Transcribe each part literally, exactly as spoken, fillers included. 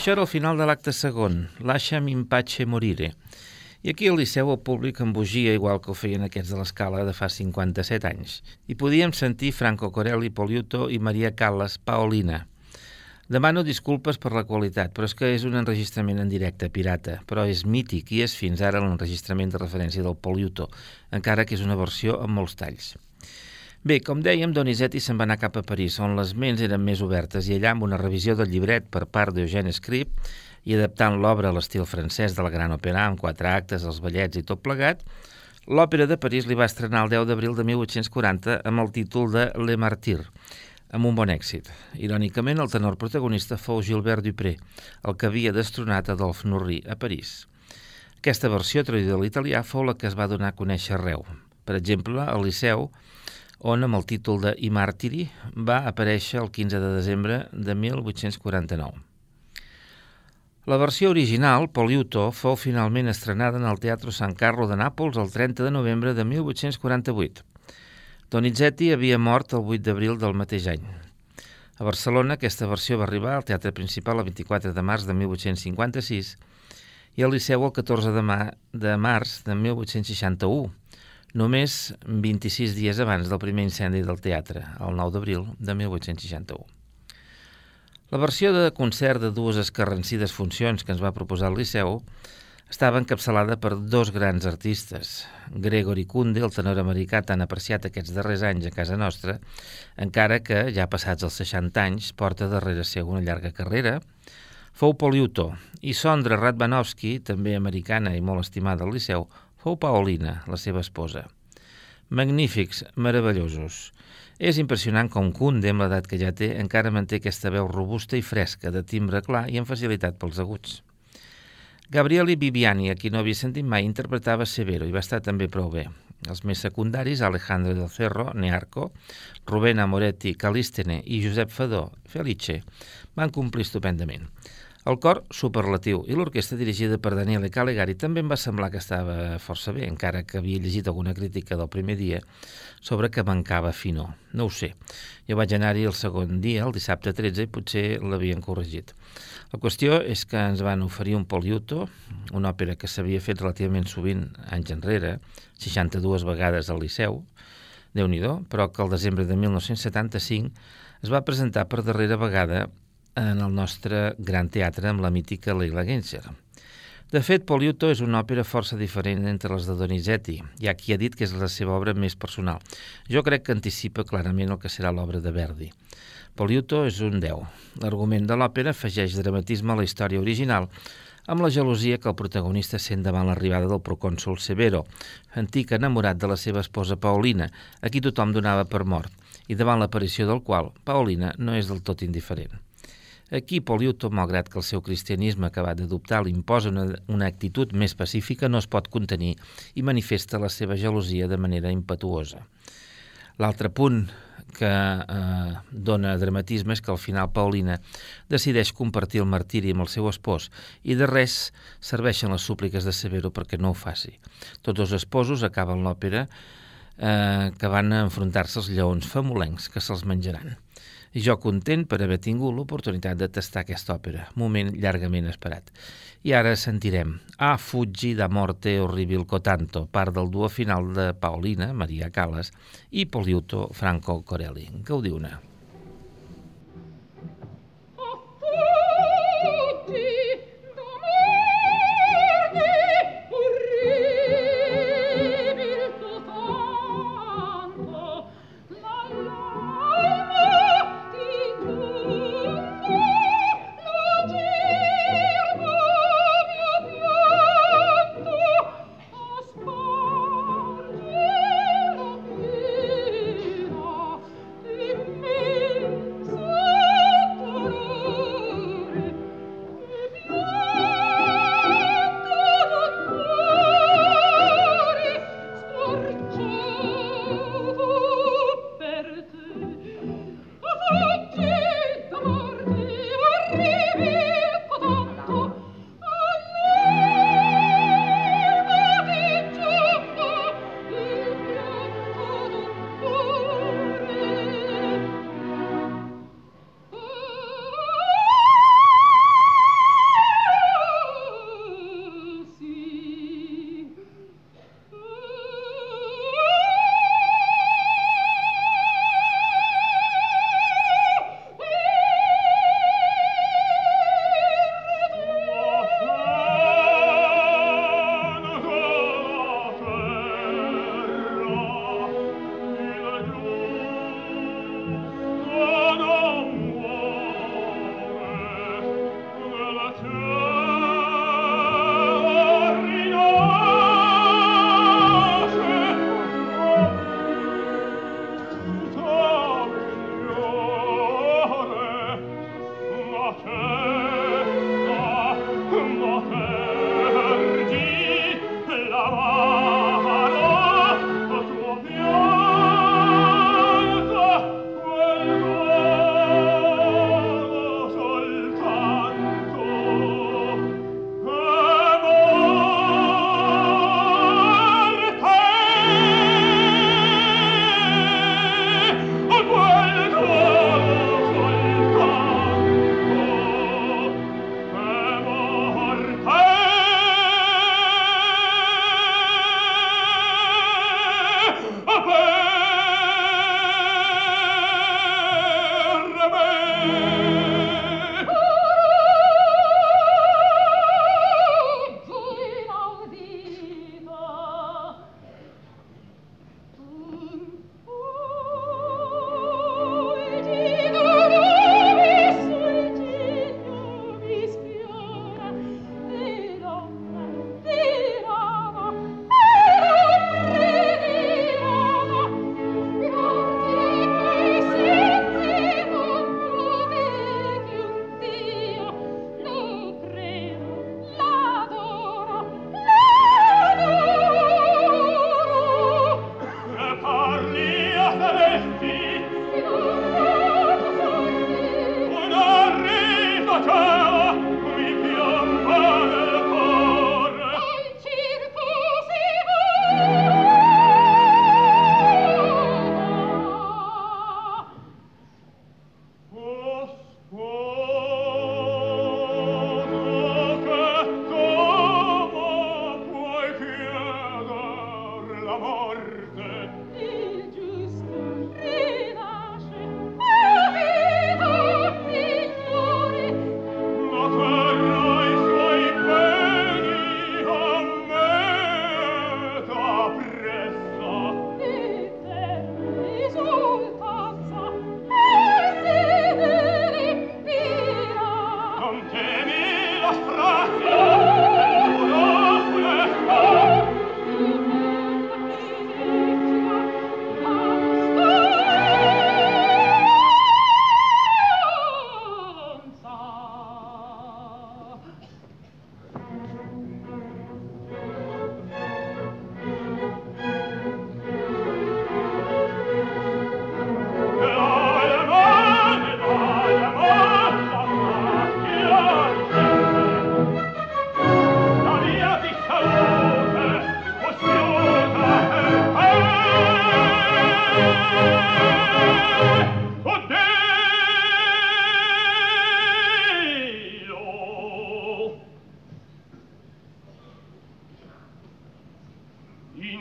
Això era el final de l'acte segon, Lasciami in pace morire. I aquí al Liceu el públic embogia igual que ho feien aquests de l'Escala de fa cinquanta-set anys. I podíem sentir Franco Corelli, Poliuto i Maria Callas, Paolina. Demano disculpes per la qualitat, però és que és un enregistrament en directe, pirata, però és mític i és fins ara l'enregistrament de referència del Poliuto, encara que és una versió amb molts talls. Bé, com dèiem, Donizetti se'n va anar cap a París, on les ments eren més obertes, i allà amb una revisió del llibret per part d'Eugène Scribe i adaptant l'obra a l'estil francès de la Gran Òpera, amb quatre actes, els ballets i tot plegat, l'Òpera de París li va estrenar el deu d'abril de mil vuit-cents quaranta amb el títol de Le Martyr, amb un bon èxit. Irònicament, el tenor protagonista fou Gilbert Dupré, el que havia destronat Adolphe Nourrit a París. Aquesta versió traduïda a l'italià fou la que es va donar a conèixer arreu. Per exemple, al Liceu, on amb el títol de I Martiri va aparèixer el quinze de desembre de mil vuit-cents quaranta-nou. La versió original, Poliuto, fou finalment estrenada en el Teatro San Carlo de Nàpols el trenta de novembre de mil vuit-cents quaranta-vuit. Donizetti havia mort el vuit d'abril del mateix any. A Barcelona aquesta versió va arribar al Teatre Principal el vint-i-quatre de març de mil vuit-cents cinquanta-sis i al Liceu el catorze de, ma- de març de mil vuit-cents seixanta-u, només vint-i-sis dies abans del primer incendi del teatre, el nou d'abril de mil vuit-cents seixanta-u. La versió de concert de dues escarrancides funcions que ens va proposar el Liceu estava encapçalada per dos grans artistes. Gregory Kunde, el tenor americà tan apreciat aquests darrers anys a casa nostra, encara que, ja passats els seixanta anys, porta darrere seu una llarga carrera, fou Poliuto, i Sondra Radvanovsky, també americana i molt estimada al Liceu, fou Paolina, la seva esposa. Magnífics, meravellosos. És impressionant com Kunde, amb l'edat que ja té, encara manté aquesta veu robusta i fresca, de timbre clar i amb facilitat pels aguts. Gabriele Viviani, a qui no havia sentit mai, interpretava Severo i va estar també prou bé. Els més secundaris, Alejandro del Cerro, Nearco, Rubén Amoretti, Calistene i Josep Fadó, Felice, van complir estupendament. El cor, superlatiu, i l'orquestra dirigida per Daniele Calegari també em va semblar que estava força bé, encara que havia llegit alguna crítica del primer dia sobre que mancava finor. No ho sé. Jo vaig anar-hi el segon dia, el dissabte tretze, i potser l'havien corregit. La qüestió és que ens van oferir un Poliuto, una òpera que s'havia fet relativament sovint anys enrere, seixanta-dues vegades al Liceu, Déu-n'hi-do, però que el desembre de mil nou-cents setanta-cinc es va presentar per darrera vegada en el nostre gran teatre amb la mítica Leila Gencer. De fet, Poliuto és una òpera força diferent entre les de Donizetti. Hi ha qui ha dit que és la seva obra més personal. Jo crec que anticipa clarament el que serà l'obra de Verdi. Poliuto és un deu. L'argument de l'òpera afegeix dramatisme a la història original, amb la gelosia que el protagonista sent davant l'arribada del procònsol Severo, antic enamorat de la seva esposa Paolina, a qui tothom donava per mort, i davant l'aparició del qual Paolina no és del tot indiferent. Aquí Poliuto, malgrat que el seu cristianisme acabat d'adoptar li imposa una, una actitud més pacífica, no es pot contenir i manifesta la seva gelosia de manera impetuosa. L'altre punt que eh, dona dramatisme és que al final Paolina decideix compartir el martiri amb el seu espòs i de res serveixen les súpliques de Severo perquè no ho faci. Tots dos esposos acaben l'òpera eh, que van a enfrontar-se als lleons famolencs que se'ls menjaran. I jo content per haver tingut l'oportunitat de tastar aquesta òpera, moment llargament esperat. I ara sentirem A fuggi da morte orribil cotanto, part del duo final de Paolina, Maria Callas, i Poliuto, Franco Corelli. Gaudiu-ne. Me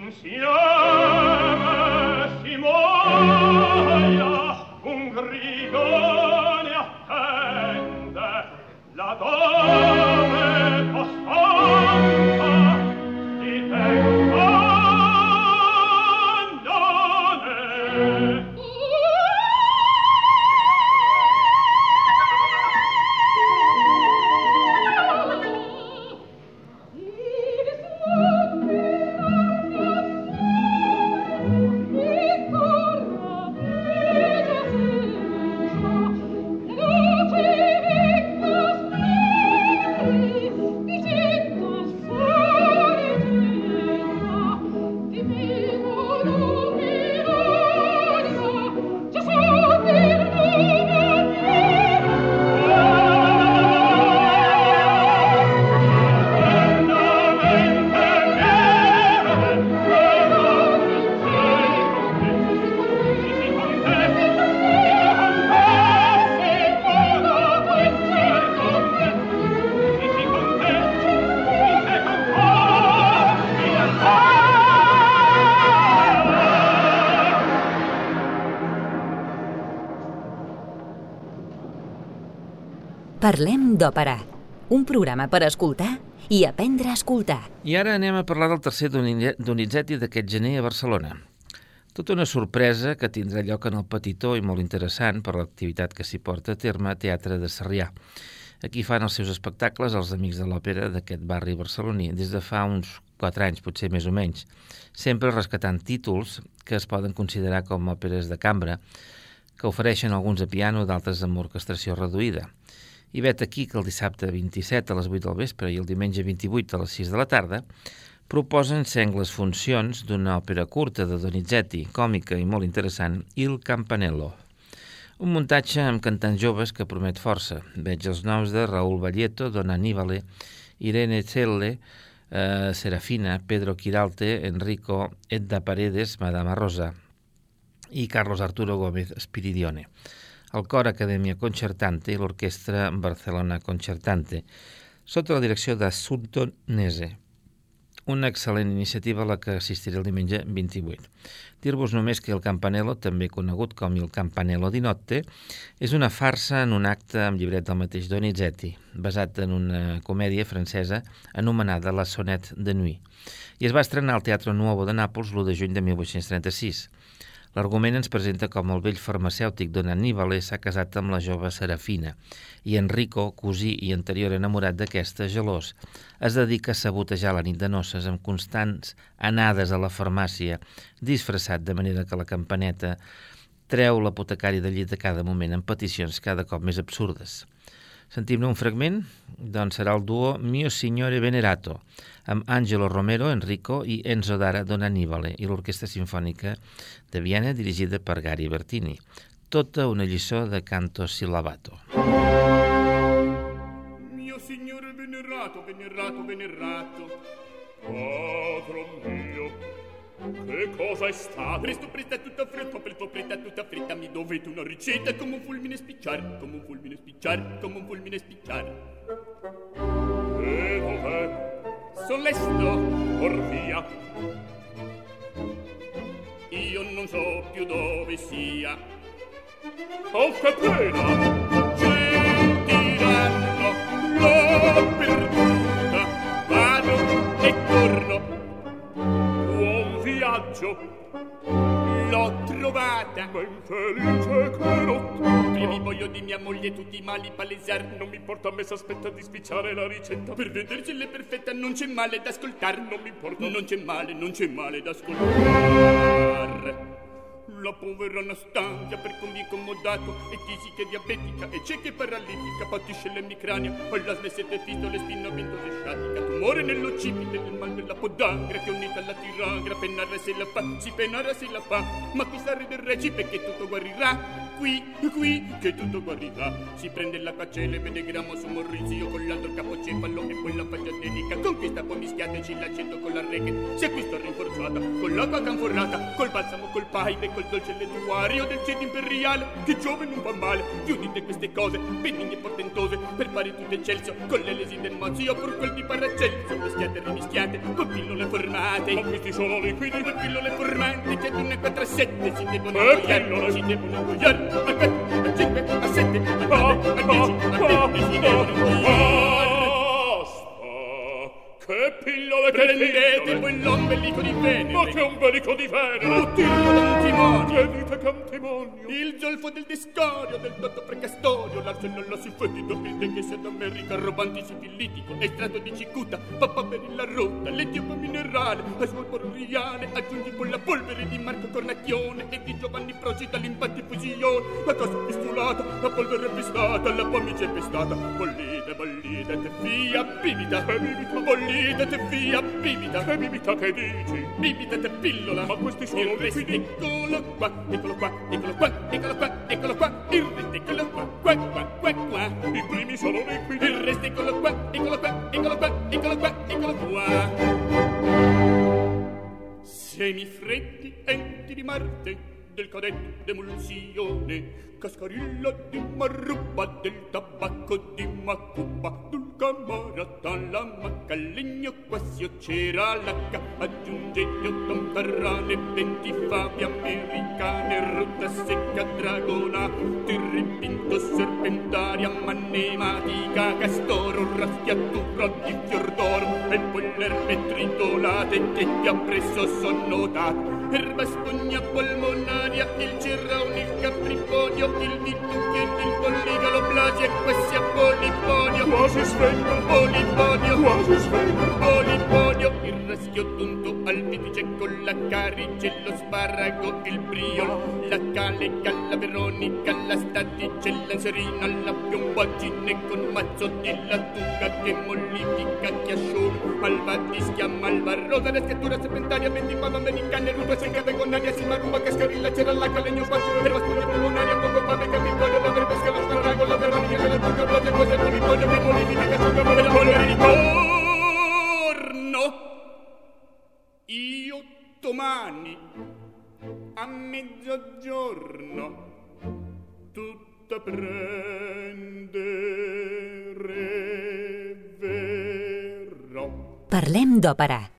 Parlem d'òpera, un programa per escoltar i aprendre a escoltar. I ara anem a parlar del tercer Donizetti d'aquest gener a Barcelona. Tota una sorpresa que tindrà lloc en el Petitó i molt interessant per l'activitat que s'hi porta a terme Teatre de Sarrià. Aquí fan els seus espectacles els amics de l'òpera d'aquest barri barceloní des de fa uns quatre anys, potser més o menys, sempre rescatant títols que es poden considerar com òperes de cambra, que ofereixen alguns a piano, d'altres amb orquestració reduïda. I vet aquí que el dissabte vint-i-set a les vuit del vespre i el diumenge vint-i-vuit a les sis de la tarda proposen sengles funcions d'una òpera curta de Donizetti, còmica i molt interessant, Il Campanello. Un muntatge amb cantants joves que promet força. Veig els noms de Raúl Valleto, Don Annibale, Irene Celle, eh, Serafina, Pedro Quiralte, Enrico, Edda Paredes, Madama Rosa i Carlos Arturo Gómez Spiridione. El Cor Acadèmia Concertante i l'Orquestra Barcelona Concertante, sota la direcció d'Assunto Nese. Una excel·lent iniciativa a la que assistiré el diumenge vint-i-vuit. Dir-vos només que el Campanello, també conegut com el Campanello di Notte, és una farsa en un acte amb llibret del mateix Donizetti, basat en una comèdia francesa anomenada La Sonnette de Nuit, i es va estrenar al Teatro Nuovo de Nàpols l'u de juny de mil vuit-cents trenta-sis. L'argument ens presenta com el vell farmacèutic Don Annibale s'ha casat amb la jove Serafina i Enrico, cosí i anterior enamorat d'aquesta, gelós, es dedica a sabotejar la nit de noces amb constants anades a la farmàcia, disfressat de manera que la campaneta treu l'apotecari del llit a cada moment amb peticions cada cop més absurdes. Sentim-ne un fragment? Doncs serà el duo Mio Signore Venerato, amb Angelo Romero, Enrico i Enzo Dara, Don Annibale, i l'Orquestra Simfònica de Viena dirigida per Gary Bertini. Tota una lliçó de canto sillabato. Mio Signore Venerato, venerato, venerato, padre mio, che cosa è stato? Presto, presta, tutta fretta, presto, presta, tutta fretta, mi dovete una ricetta come un fulmine spicciare, come un fulmine spicciare, come un fulmine spicciare. E dov'è? Son lesto, or via. Io non so più dove sia. Oh, che pena! C'è un tiranno, l'ho perduta, vado e torno. Buon viaggio, l'ho trovata, ma infelice che l'ho. Prima voglio di mia moglie tutti i mali palesar. Non mi importa, a me s'aspetta di spicciare la ricetta. Per vedere se l'è perfetta non c'è male da ascoltar. Non mi importa, non c'è male, non c'è male da ascoltar. La povera Anastasia per convie comodato è tisica e diabetica e cieca e paralitica, patisce l'emicrania, poi la smessette fistole, spina ventosa e sciatica, tumore nell'occipite del mal della podagra che unita alla tiragra, penare se la fa, si penara se la fa, ma chi sa del recipe che tutto guarirà. qui, qui, che tutto guarirà. Si prende l'acqua celebre del gramo su Morrizio con l'altro capocefalo e poi la faccia dedica. Con questa poi mischiateci l'aceto con la reghe. Si acquista rinforzata, con l'acqua canforrata, col balsamo, col paine, col dolce lettuario del ceto imperiale, che giove non fa male. Più dite queste cose, benigne e portentose, per fare tutto eccelso, con le lesi del mozio, pur quel di Paracelso. Mischiate e rimischiate, con pillole formate. Ma questi sono liquidi? Con pillole formanti, che ad una quattro a sette si devono Eh, ingoiare, pillole? si devono ingoiare, a quattro, a cinque, a sette, a nove, a dieci, a venti, si devono ingoiare. Che pillole, che Prendete pillole! quel ombelico di Venere, Ma che ombelico di Venere! o tirlo d'antimonio, Che dite che antimonio! il zolfo del discorio, del dotto precastorio, l'arsenale sifetido, il de che sia d'America, robanti sifilitico, estratto di cicuta, papà per la rotta, l'etiopa minerale, a suo riale, aggiungi poi la polvere di Marco Cornacchione e di Giovanni Procida, l'impattifusione, la cosa pistolata, la polvere pestata, la pomice pestata, bollite, bollite, te via, bibita, Che bibita? bollite, te via, bibita, Che bibita che dici? bibita, te pillola, Ma questi sono il resto, liquidi? eccolo qua, eccolo qua, eccolo qua, eccolo qua, eccolo qua, il resto, eccolo qua, qua, qua, qua, qua. I primi sono liquidi? Il resto eccolo qua, eccolo qua, eccolo qua, eccolo qua, eccolo qua. Semifreddi enti di Marte, del cadetto d'emulsione, cascarilla di marruba, del tabacco di Macuba, dul camaratan, la macca, legno quasio c'era l'acca, aggiungete ottomperrane, venti fabi americane, rotta secca dragona, tirripinto serpentaria, manematica, castoro, raschiatura di fior d'oro, e poi le erbe tritolate che ti appresso son notate, erba spugna polmonaria, il cirraone, il caprifonio, il vitucchietto, il polligalo, blasi e quasi a poliponio, Quasi sveglio! poliponio, Quasi sveglio! poliponio, il raschio tunto al vitice con la carice, lo sparago, il brio, la calega, la veronica, la staticella, serina, la piombagine con mazzo di lattuga che mollifica, che asciuga, malva di schiama, malva rosa, la schiatura serpentaria, ventimava americane, ruba, senca, vegonaria, si marruba, cascarilla, c'era l'acqua, legno quasi, erba spugna polmonaria, poco fame, capitorio, la verbesca, lo sparago, la veronica, la tuga, blase, cose, poliponio, che mollifica, che asciuga, malva, la polvere di corno. Io domani a mezzogiorno tutta prendere verrò. Parlem d'òpera.